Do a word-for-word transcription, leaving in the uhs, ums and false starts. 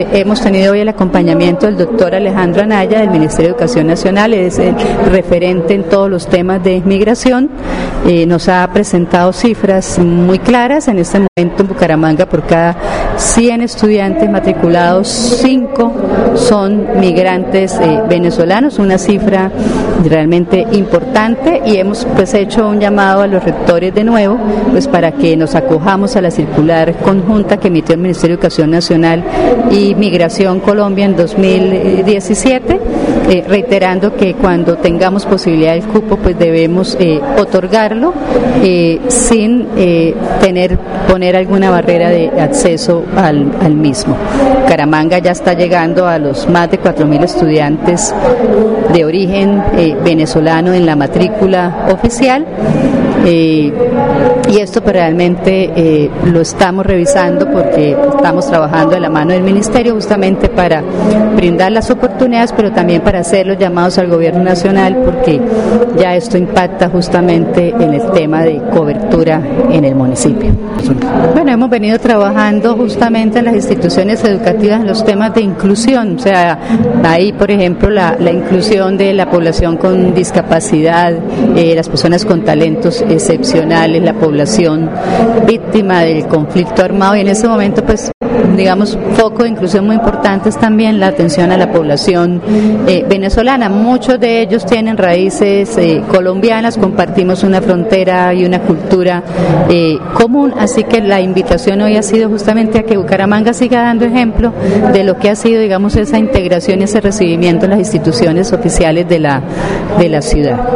Hemos tenido hoy el acompañamiento del doctor Alejandro Anaya del Ministerio de Educación Nacional, es el referente en todos los temas de migración. Eh, nos ha presentado cifras muy claras. En este momento en Bucaramanga, por cada cien estudiantes matriculados, cinco son migrantes eh, venezolanos, una cifra realmente importante, y hemos pues hecho un llamado a los rectores de nuevo pues para que nos acojamos a la circular conjunta que emitió el Ministerio de Educación Nacional y Migración Colombia en dos mil diecisiete, eh, reiterando que cuando tengamos posibilidad del cupo pues debemos eh, otorgarlo eh, sin eh, tener poner alguna barrera de acceso al, al mismo. Bucaramanga ya está llegando a los más de cuatro mil estudiantes de origen eh, venezolano en la matrícula oficial. Eh, y esto pues realmente eh, lo estamos revisando porque estamos trabajando de la mano del Ministerio justamente para brindar las oportunidades, pero también para hacer los llamados al Gobierno Nacional, porque ya esto impacta justamente en el tema de cobertura en el municipio. Bueno, hemos venido trabajando justamente en las instituciones educativas en los temas de inclusión, o sea, ahí por ejemplo la, la inclusión de la población con discapacidad, eh, las personas con talentos excepcionales, la población víctima del conflicto armado, y en ese momento pues digamos foco de inclusión muy importante es también la atención a la población eh, venezolana. Muchos de ellos tienen raíces eh, colombianas, compartimos una frontera y una cultura eh, común, así que la invitación hoy ha sido justamente a que Bucaramanga siga dando ejemplo de lo que ha sido, digamos, esa integración y ese recibimiento en las instituciones oficiales de la, de la ciudad.